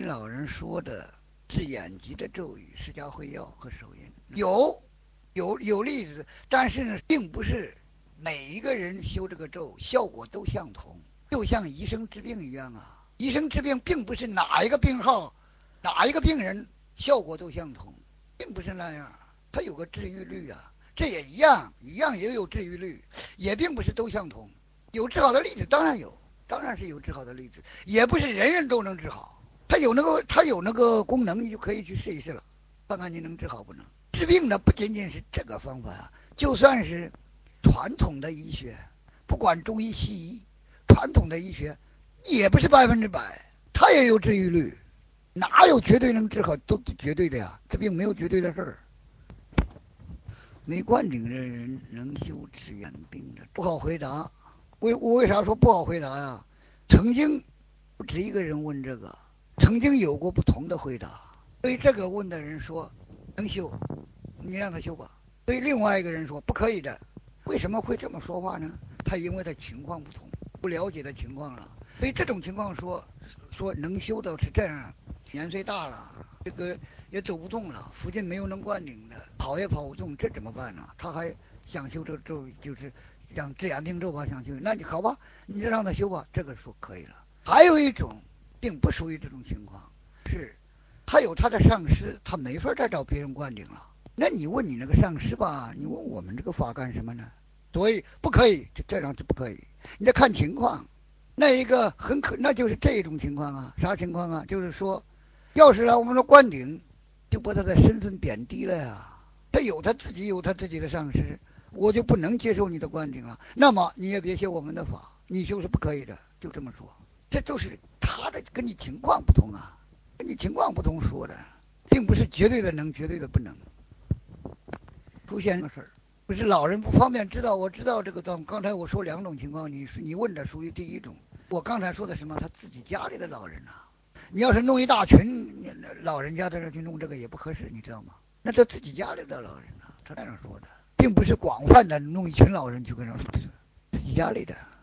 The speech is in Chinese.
老人说的治眼疾的咒语、释迦慧药和手印，有例子，但是呢，并不是每一个人修这个咒效果都相同，就像医生治病一样啊。医生治病并不是哪一个病号、哪一个病人效果都相同，并不是那样，它有个治愈率啊。这也一样也有治愈率，也并不是都相同。有治好的例子当然有，当然是有治好的例子，也不是人人都能治好。它有那个功能，你就可以去试一试了，看看你能治好不能。治病的不仅仅是这个方法啊，就算是传统的医学，不管中医西医，传统的医学也不是100%，它也有治愈率，哪有绝对能治好都绝对的呀？治病没有绝对的事儿。没灌顶的人能修治眼病的，不好回答。我为啥说不好回答呀？曾经不止一个人问这个，曾经有过不同的回答。对这个问的人说能修，你让他修吧。对另外一个人说不可以的。为什么会这么说话呢？因为他情况不同，不了解的情况了。所以这种情况说能修的是这样，年岁大了，这个也走不动了，附近没有能灌顶的，跑也跑不动，这怎么办呢？他还想修这个咒，就是想治眼病咒吧，想修，那你好吧，你就让他修吧，这个说可以了。还有一种，并不属于这种情况，是他有他的上师，他没法再找别人灌顶了。那你问你那个上师吧，你问我们这个法干什么呢？所以不可以，这样是不可以。你得看情况。那一个那就是这种情况啊，啥情况啊？就是说，要是让我们说灌顶，就把他的身份贬低了呀。他自己有他自己的上师，我就不能接受你的灌顶了。那么你也别修我们的法，你修是不可以的，就这么说。这都是他的跟你情况不同啊，跟你情况不同说的，并不是绝对的能，绝对的不能。出现个事儿，不是老人不方便知道。我知道这个状，刚才我说两种情况，你问的属于第一种。我刚才说的什么？他自己家里的老人啊，你要是弄一大群老人家在这去弄这个也不合适，你知道吗？那他自己家里的老人啊，他那样说的，并不是广泛的弄一群老人去跟他说，自己家里的。